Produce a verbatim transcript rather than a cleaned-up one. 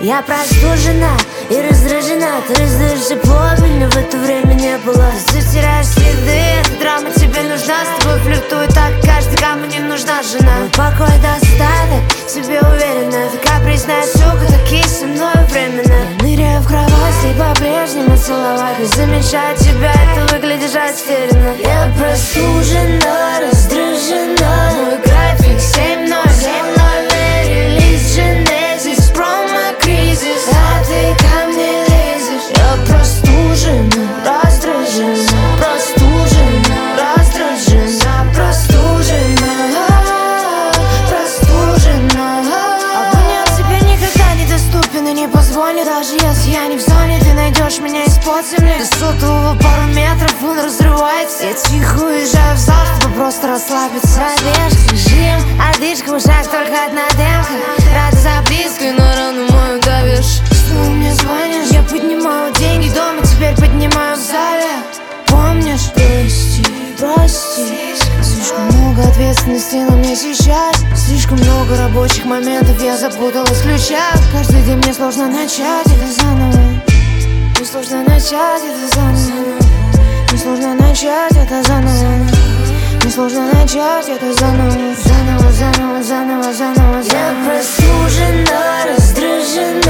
Я простужена и раздражена. Ты раздаешь тепло, меня в это время не было. Ты затираешь следы, эта драма тебе нужна. С тобой флиртует так каждый, кому не нужна жена. Мой покой достаток, в себе уверена. Ты капризная сука, такие со мной временно. Я ныряю в кровать и по-прежнему целовать. Не замечаю тебя, ты выглядишь растерянно. Я простужена, раздражена. Мой график семь ноль семь ноль, релиз Genesis, промо-кризис, а ты ко мне лезешь. Я простужена, раздражена, простужена, раздражена, простужена, простужена. Абонент тебе никогда не доступен и не позвонит. Даже если я не в зоне, ты найдешь меня из-под земли. До сотового пару метров он разрывается. Я тихо уезжаю в зал, чтобы просто расслабиться. Пробежка, жим, одышка, в ушах только одна демка. Рада запиской, но рану мою давишь. Снова мне звонишь, я поднимаю деньги дома, теперь поднимаю в зале. Помнишь? Прости, прости. Слишком много ответственности на мне сейчас. Слишком много рабочих моментов, я запуталась в ключах. Каждый день мне сложно начать это заново. Мне сложно начать это заново. Мне сложно начать это заново. Мне сложно начать это заново. Заново, заново, заново, заново, заново. Я простужена, раздражена.